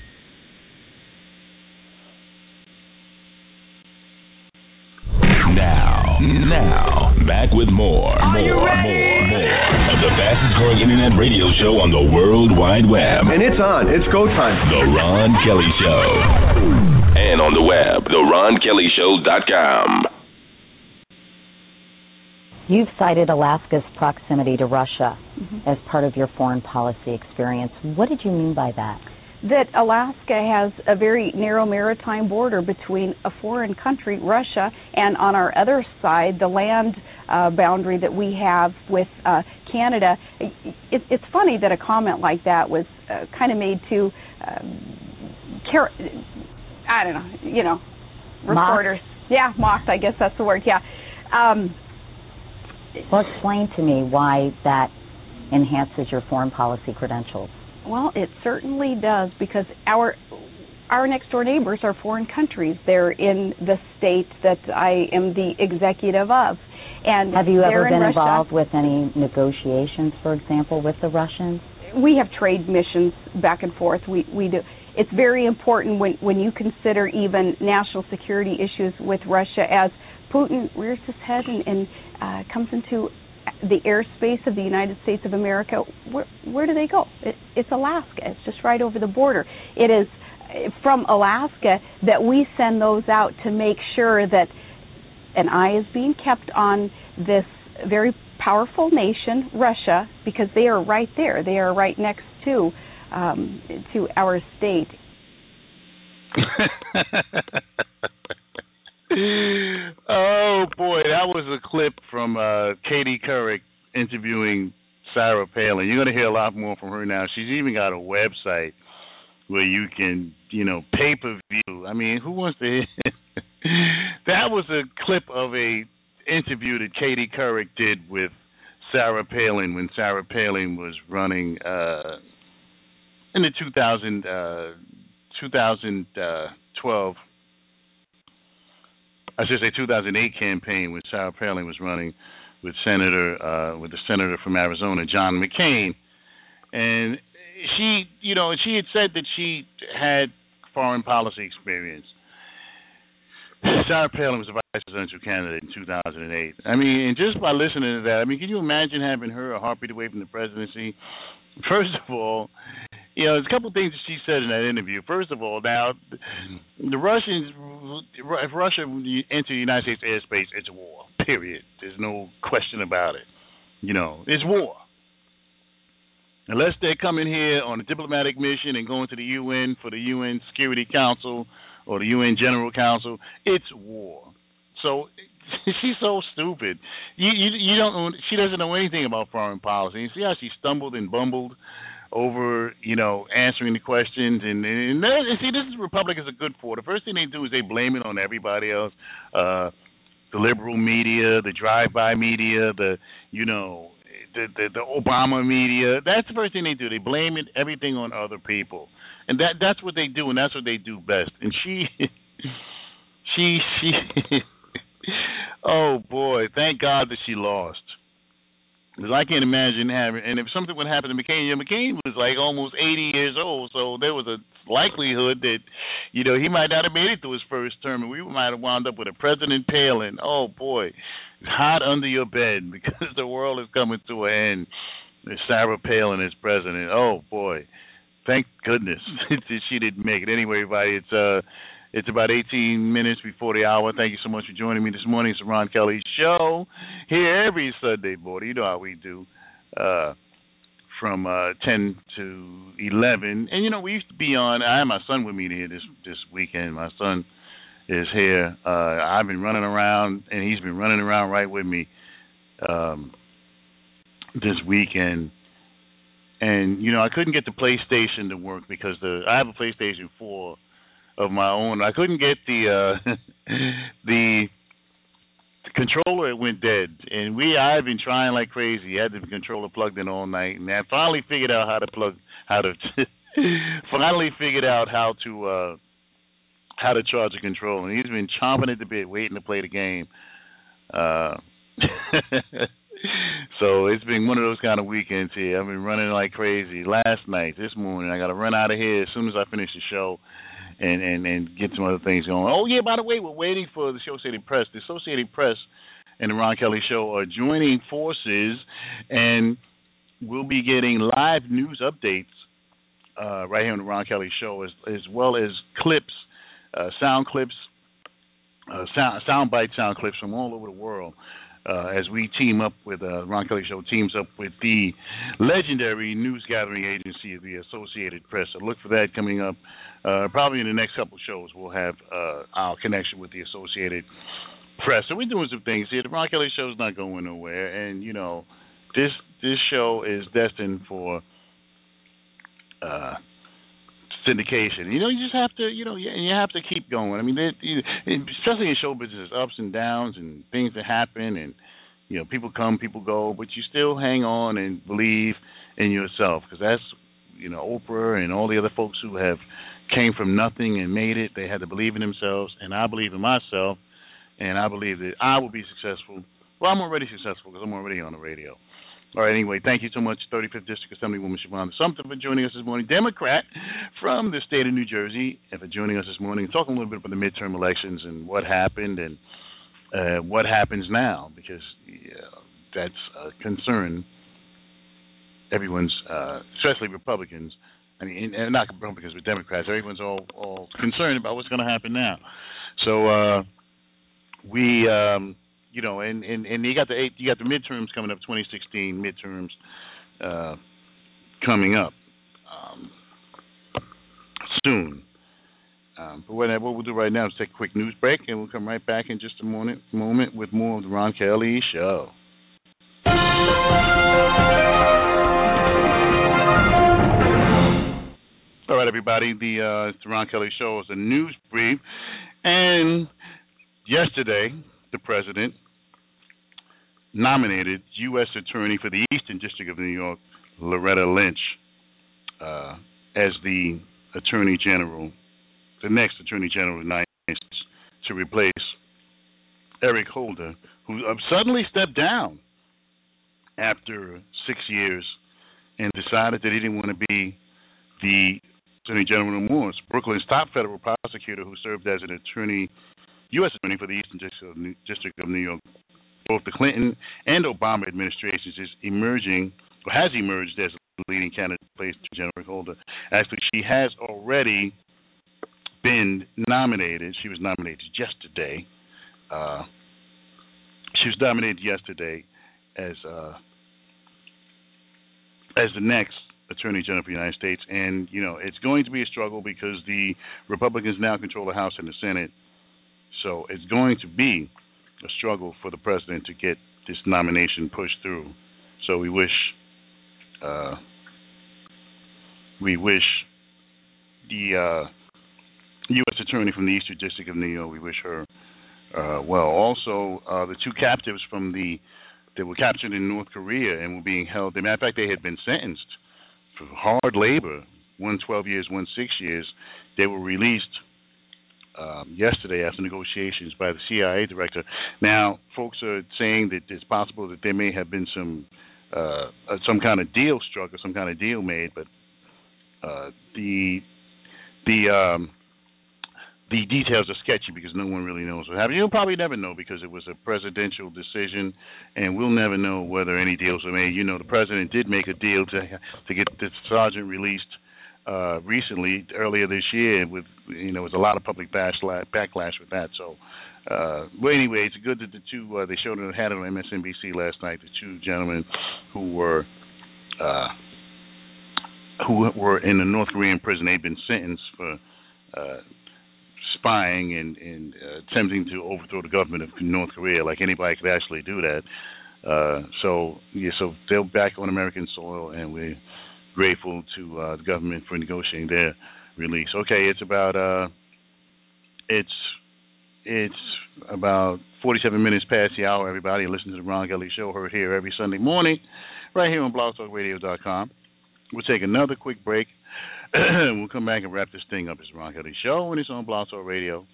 Now, back with more of the fastest growing internet radio show on the World Wide Web. And it's on. It's go time. The Ron Kelly Show. And on the web, TheRonKellyShow.com. You've cited Alaska's proximity to Russia as part of your foreign policy experience. What did you mean by that? That Alaska has a very narrow maritime border between a foreign country, Russia, and on our other side, the land boundary that we have with Canada. It's funny that a comment like that was kind of made to, I don't know, reporters. Mocked? Yeah, mocked, I guess that's the word, yeah. Well, explain to me why that enhances your foreign policy credentials. Well, it certainly does, because our next door neighbors are foreign countries. They're in the state that I am the executive of. And have you ever been Russia. Involved with any negotiations, for example, with the Russians? We have trade missions back and forth. We do. It's very important when you consider even national security issues with Russia, as Putin rears his head and comes into the airspace of the United States of America. Where do they go? It's Alaska. It's just right over the border. It is from Alaska that we send those out to make sure that an eye is being kept on this very powerful nation, Russia, because they are right there. They are right next to our state. Oh boy, that was a clip from Katie Couric interviewing Sarah Palin. You're going to hear a lot more from her now. She's even got a website where you can, pay-per-view. I mean, who wants to hear? That was a clip of a interview that Katie Couric did with Sarah Palin when Sarah Palin was running in the 2012. I should say 2008 campaign when Sarah Palin was running with the senator from Arizona, John McCain, and she had said that she had foreign policy experience. Sarah Palin was the vice presidential candidate in 2008. I mean, and just by listening to that, I mean, can you imagine having her a heartbeat away from the presidency? First of all, there's a couple of things that she said in that interview. First of all, now, the Russians, if Russia enter the United States airspace, it's war, period. There's no question about it. It's war. Unless they're coming here on a diplomatic mission and going to the UN for the UN Security Council or the UN General Council, it's war. So she's so stupid. You don't know, she doesn't know anything about foreign policy. You see how she stumbled and bumbled over, answering the questions. And see, this is Republicans are good for. The first thing they do is they blame it on everybody else. the liberal media, the drive-by media, the Obama media. That's the first thing they do. They blame everything on other people, and that's what they do, and that's what they do best. And she, oh boy, thank God that she lost. Because I can't imagine having, and if something would happen to McCain, McCain was like almost 80 years old, so there was a likelihood that, he might not have made it through his first term, and we might have wound up with a President Palin. Oh boy, hot under your bed because the world is coming to an end. There's Sarah Palin as president. Oh boy, thank goodness that she didn't make it. Anyway, everybody, it's about 18 minutes before the hour. Thank you so much for joining me this morning. It's the Ron Kelly Show here every Sunday morning. You know how we do, from 10 to 11. And, we used to be on. I have my son with me here this weekend. My son is here. I've been running around, and he's been running around right with me this weekend. And, I couldn't get the PlayStation to work because I have a PlayStation 4 of my own. I couldn't get the controller. It went dead, and I've been trying like crazy. I had the controller plugged in all night, and I finally figured out how to charge a controller. And he's been chomping at the bit, waiting to play the game. So it's been one of those kind of weekends here. I've been running like crazy. Last night, this morning, I got to run out of here as soon as I finish the show. And get some other things going. Oh, yeah, by the way, we're waiting for the Associated Press. The Associated Press and the Ron Kelly Show are joining forces, and we'll be getting live news updates right here on the Ron Kelly Show, as well as clips, sound clips, sound clips from all over the world. As we team up with Ron Kelly Show teams up with the legendary news gathering agency of the Associated Press. So look for that coming up. Probably in the next couple shows, we'll have our connection with the Associated Press. So we're doing some things here. The Ron Kelly Show is not going nowhere, and this show is destined for syndication. You just have to, you have to keep going. I mean, especially in show business, ups and downs and things that happen, and people come, people go, but you still hang on and believe in yourself, because that's Oprah and all the other folks who have came from nothing and made it. They had to believe in themselves, and I believe in myself, and I believe that I will be successful. Well, I'm already successful because I'm already on the radio. All right, anyway, thank you so much, 35th District Assemblywoman Siobhan Sumter, for joining us this morning, Democrat from the state of New Jersey, and for joining us this morning, talking a little bit about the midterm elections and what happened and what happens now, because that's a concern. Everyone's, especially Republicans, I mean, and not Republicans, but Democrats, everyone's all concerned about what's going to happen now. So we... and you got the midterms coming up, 2016 midterms coming up soon. But what we'll do right now is take a quick news break, and we'll come right back in just a moment with more of the Ron Kelly Show. All right, everybody, the Ron Kelly Show is a news brief, and yesterday the president nominated U.S. Attorney for the Eastern District of New York, Loretta Lynch, as the Attorney General, the next Attorney General of the United States, to replace Eric Holder, who suddenly stepped down after 6 years and decided that he didn't want to be the Attorney General no more. It's Brooklyn's top federal prosecutor, who served as an U.S. Attorney for the Eastern District of New York. Both the Clinton and Obama administrations has emerged as the leading candidate to replace General Holder. Actually, she has already been nominated. She was nominated yesterday. As the next Attorney General for the United States, and it's going to be a struggle because the Republicans now control the House and the Senate. So it's going to be a struggle for the president to get this nomination pushed through. So we wish the U.S. Attorney from the Eastern District of New York, we wish her Also the two captives that were captured in North Korea and were being held. As a matter of fact, they had been sentenced for hard labor, one 12 years, one 6 years. They were released yesterday after negotiations by the CIA director. Now, folks are saying that it's possible that there may have been some kind of deal struck or some kind of deal made, but the details are sketchy because no one really knows what happened. You'll probably never know because it was a presidential decision, and we'll never know whether any deals were made. The president did make a deal to get the sergeant released recently, earlier this year. With there was a lot of public backlash with that. So, well, anyway, it's good that the two they had it on MSNBC last night. The two gentlemen who were in a North Korean prison. They've been sentenced for spying and attempting to overthrow the government of North Korea. Like anybody could actually do that. So they're back on American soil, and we're grateful to the government for negotiating their release. Okay, it's about 47 minutes past the hour. Everybody, listen to the Ron Kelly Show, heard here every Sunday morning, right here on blogtalkradio.com. We'll take another quick break. We'll come back and wrap this thing up. It's the Ron Kelly Show, and it's on blogtalkradio.com.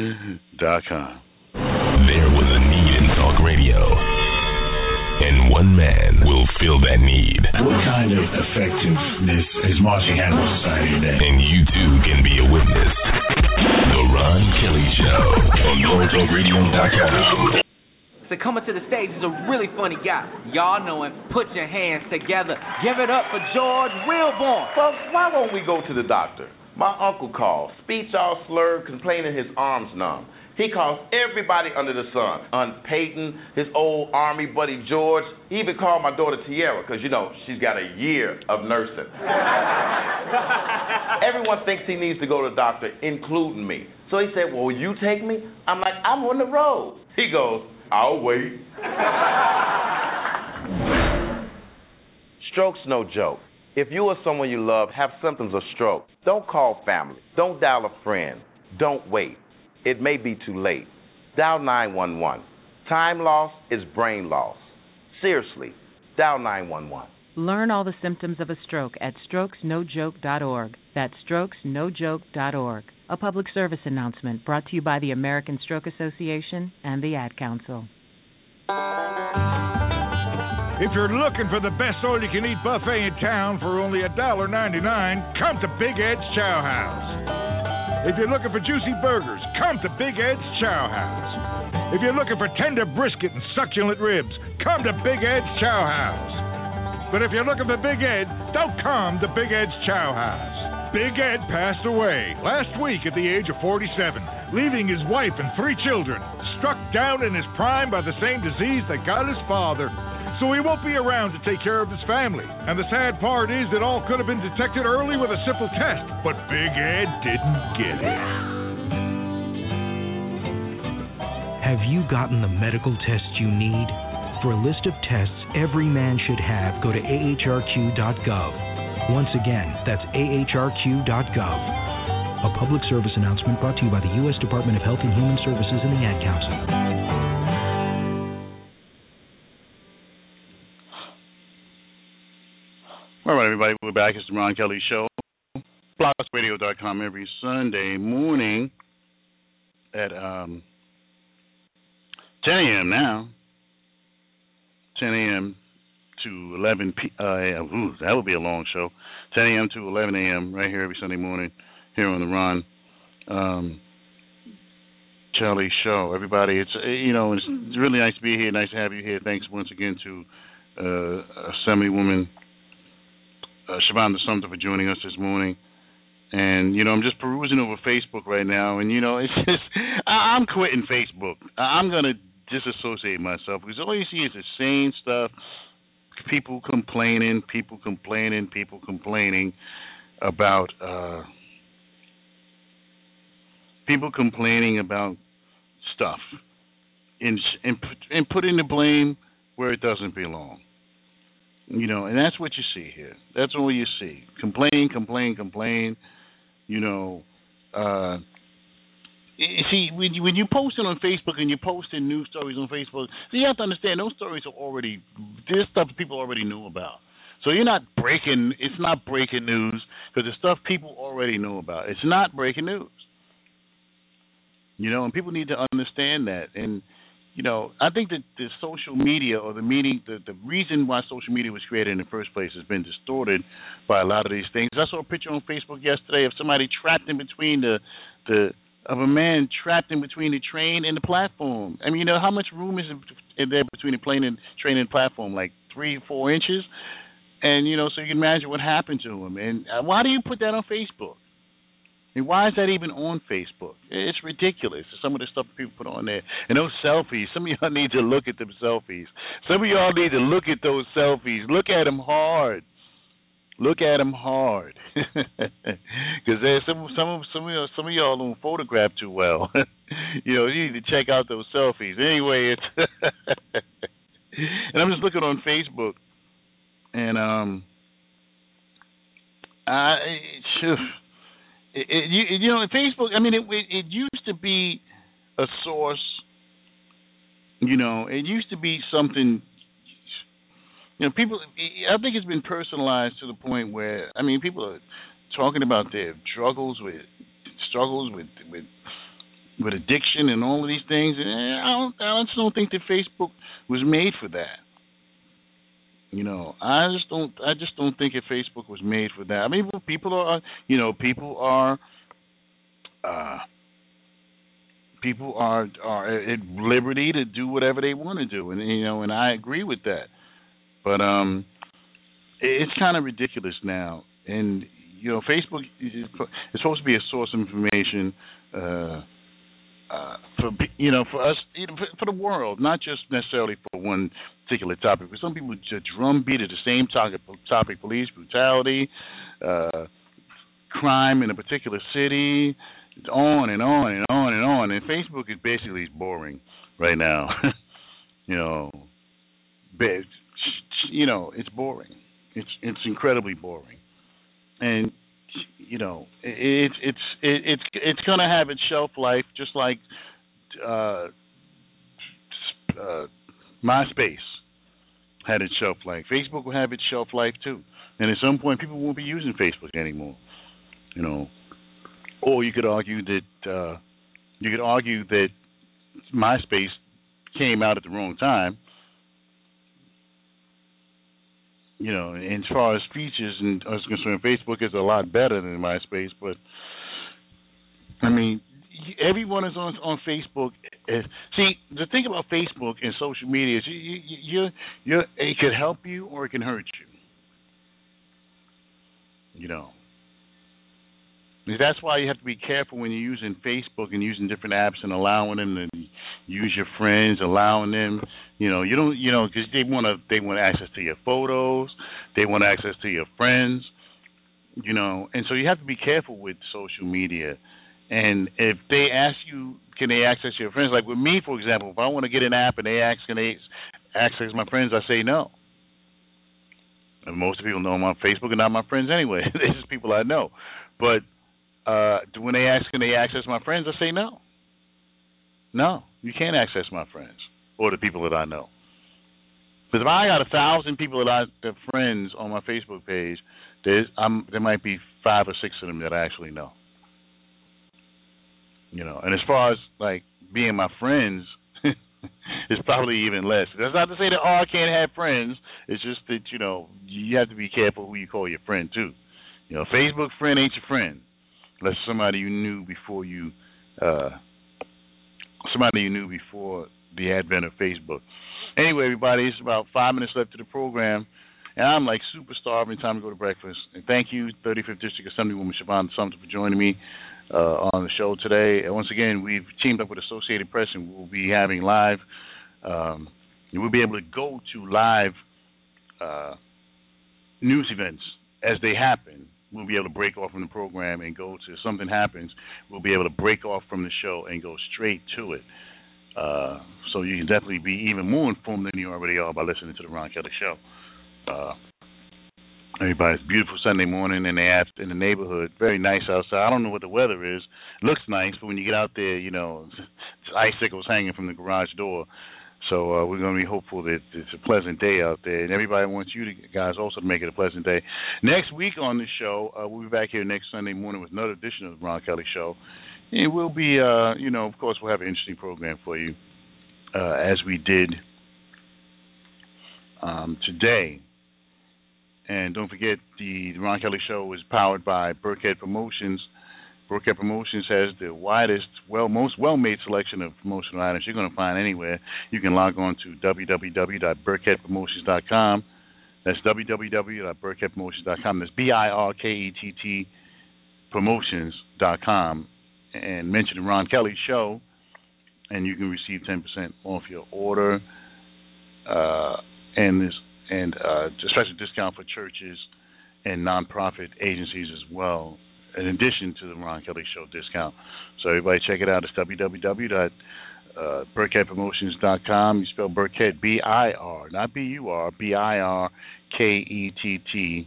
There was a need in talk radio, and one man will fill that need. What kind of effectiveness is Marching Animal Society today? And you too can be a witness. The Ron Kelly Show on blogtalkradio.com. So coming to the stage is a really funny guy. Y'all know him. Put your hands together. Give it up for George Wilborn. Folks, why won't we go to the doctor? My uncle called, speech all slurred, complaining his arms numb. He calls everybody under the sun. Aunt Peyton, his old Army buddy George. He even called my daughter Tiara because, she's got a year of nursing. Everyone thinks he needs to go to the doctor, including me. So he said, well, will you take me? I'm like, I'm on the road. He goes, I'll wait. Stroke's no joke. If you or someone you love have symptoms of stroke, don't call family. Don't dial a friend. Don't wait. It may be too late. Dial 911. Time loss is brain loss. Seriously, dial 911. Learn all the symptoms of a stroke at strokesnojoke.org. That's strokesnojoke.org. A public service announcement brought to you by the American Stroke Association and the Ad Council. If you're looking for the best all-you-can-eat buffet in town for only $1.99, come to Big Ed's Chow House. If you're looking for juicy burgers, come to Big Ed's Chow House. If you're looking for tender brisket and succulent ribs, come to Big Ed's Chow House. But if you're looking for Big Ed, don't come to Big Ed's Chow House. Big Ed passed away last week at the age of 47, leaving his wife and 3 children, struck down in his prime by the same disease that got his father. So he won't be around to take care of his family. And the sad part is that all could have been detected early with a simple test, but Big Ed didn't get it. Have you gotten the medical tests you need? For a list of tests every man should have, go to ahrq.gov. Once again, that's ahrq.gov. A public service announcement brought to you by the U.S. Department of Health and Human Services and the Ad Council. All right, everybody, we're back. It's the Ron Kelly Show. blogtalkradio.com every Sunday morning at 10 a.m. now. 10 a.m. to 11 p.m. Ooh, that would be a long show. 10 a.m. to 11 a.m. right here every Sunday morning here on the Ron Kelly Show. Everybody, it's it's really nice to be here. Nice to have you here. Thanks once again to Assemblywoman Shavonda Sumter for joining us this morning. And, I'm just perusing over Facebook right now, and, it's just, I'm quitting Facebook. I'm going to disassociate myself because all you see is the same stuff, people complaining about stuff and putting the blame where it doesn't belong. And that's what you see here. That's all you see. Complain. see, when you posting on Facebook and you're posting news stories on Facebook, so you have to understand those stories are already, this stuff people already knew about. So you're not breaking, it's not breaking news because the stuff people already know about. It's not breaking news. You know, and people need to understand that. And, you know, I think that the social media or the reason why social media was created in the first place has been distorted by a lot of these things. I saw a picture on Facebook yesterday of somebody trapped in between of a man trapped in between the train and the platform. I mean, you know, how much room is there between the train and the platform? Like 3-4 inches? And, you know, so you can imagine what happened to him. And why do you put that on Facebook? I mean, why is that even on Facebook? It's ridiculous, some of the stuff people put on there. And those selfies, some of y'all need to look at them selfies. Some of y'all need to look at those selfies. Look at them hard. Look at them hard. Because there's some of y'all don't photograph too well. You know, you need to check out those selfies. Anyway, it's and I'm just looking on Facebook. And you know, Facebook. I mean, it used to be a source. You know, it used to be something. You know, people. I think it's been personalized to the point where, I mean, people are talking about their struggles with addiction and all of these things. And I just don't think that Facebook was made for that. You know, I just don't think that Facebook was made for that. I mean, people are at liberty to do whatever they want to do, and you know, and I agree with that. But it's kind of ridiculous now, and you know, Facebook is supposed to be a source of information for us, for the world, not just necessarily for one particular topic. For some people, just drumbeat at the same topic: police brutality, crime in a particular city, on and on and on and on. And Facebook is basically boring right now. It's boring. It's incredibly boring, and you know, it's gonna have its shelf life, just like MySpace had its shelf life. Facebook will have its shelf life too, and at some point, people won't be using Facebook anymore. You know, or you could argue that MySpace came out at the wrong time. You know, and as far as features and us concerned, Facebook is a lot better than MySpace. But I mean, everyone is on Facebook. See, the thing about Facebook and social media is it could help you or it can hurt you. You know, that's why you have to be careful when you're using Facebook and using different apps and allowing them to use your friends, allowing them. You know, you don't. You know, because they want access to your photos, they want access to your friends. You know, and so you have to be careful with social media. And if they ask you, can they access your friends? Like with me, for example, if I want to get an app and they ask, can they access my friends, I say no. And most of the people know I'm on Facebook and not my friends anyway. They're just people I know. But when they ask, can they access my friends, I say no. No, you can't access my friends or the people that I know. Because if I got 1,000 people that are friends on my Facebook page, there might be 5 or 6 of them that I actually know. You know, and as far as like being my friends, it's probably even less. That's not to say that I can't have friends. It's just that, you know, you have to be careful who you call your friend too. You know, Facebook friend ain't your friend unless somebody you knew before the advent of Facebook. Anyway, everybody, it's about 5 minutes left to the program, and I'm like super starving. Time to go to breakfast. And thank you, 35th District Assemblywoman Siobhan Sumter, for joining me on the show today. And once again, we've teamed up with Associated Press, and we'll be having live. We'll be able to go to live news events as they happen. We'll be able to break off from the program and go to, if something happens, we'll be able to break off from the show and go straight to it. So you can definitely be even more informed than you already are by listening to the Ron Kelly Show. Everybody's beautiful Sunday morning in the neighborhood. Very nice outside. I don't know what the weather is. It looks nice, but when you get out there, icicles hanging from the garage door. So we're going to be hopeful that it's a pleasant day out there. And everybody wants you guys also to make it a pleasant day. Next week on the show, we'll be back here next Sunday morning with another edition of the Ron Kelly Show. And we'll be, of course, we'll have an interesting program for you as we did today. And don't forget, the Ron Kelly Show is powered by Burkhead Promotions. Burkhead Promotions has the widest, most well-made selection of promotional items you're going to find anywhere. You can log on to www.burkettpromotions.com. That's www.burkettpromotions.com. That's BIRKETT promotions.com. And mention the Ron Kelly Show, and you can receive 10% off your order. And a special discount for churches and nonprofit agencies as well, in addition to the Ron Kelly Show discount. So everybody check it out. It's www.burkettpromotions.com. You spell Burkhead B-I-R, not B-U-R, B-I-R-K-E-T-T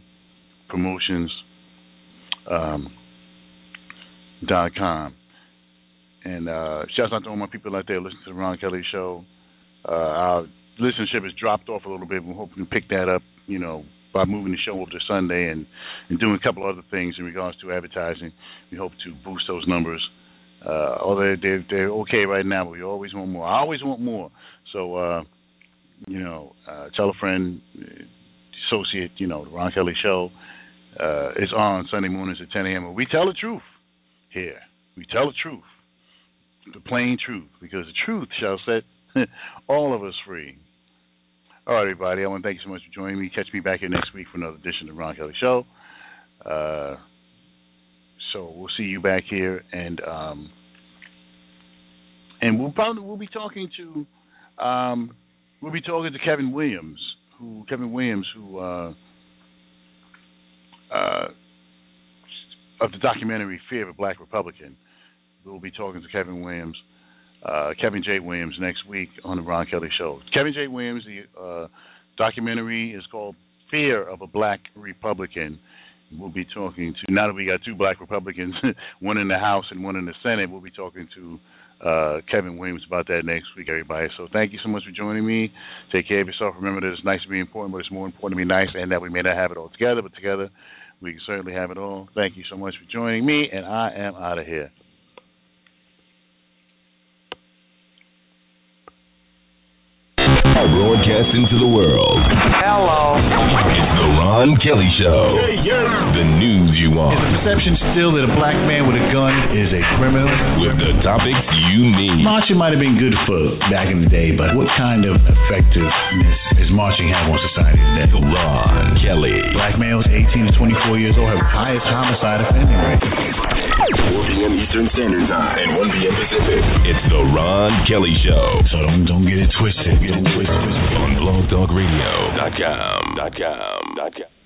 promotions.com. And shout out to all my people out there listening to the Ron Kelly Show. Our listenership has dropped off a little bit. We're hoping to pick that up, by moving the show over to Sunday and doing a couple other things in regards to advertising. We hope to boost those numbers. Although they're okay right now, but we always want more. I always want more. So, tell a friend, associate, the Ron Kelly Show is on Sunday mornings at 10 a.m. We tell the truth here. We tell the truth, the plain truth, because the truth shall set all of us free. All right, everybody, I want to thank you so much for joining me. Catch me back here next week for another edition of the Ron Kelly Show. So we'll see you back here, and we'll be talking to Kevin Williams, who of the documentary Fear of a Black Republican. We'll be talking to Kevin J. Williams next week on the Ron Kelly Show. Kevin J. Williams, the documentary is called Fear of a Black Republican. We'll be talking to, now that we got two black Republicans, one in the House and one in the Senate, we'll be talking to Kevin Williams about that next week, everybody. So thank you so much for joining me. Take care of yourself. Remember that it's nice to be important, but it's more important to be nice, and that we may not have it all together, but together we can certainly have it all. Thank you so much for joining me, and I am out of here. Broadcasting to the world. Hello. It's the Ron Kelly Show. The news you want. Is the perception still that a black man with a gun is a criminal? With the topics you need. Marching might have been good for back in the day, but what kind of effectiveness is marching have on society today? The Ron Kelly. Black males 18 to 24 years old have the highest homicide offending rate. 4 p.m. Eastern Standard Time and 1 p.m. Pacific. It's the Ron Kelly Show. So don't get it twisted. On blogtalkradio.com.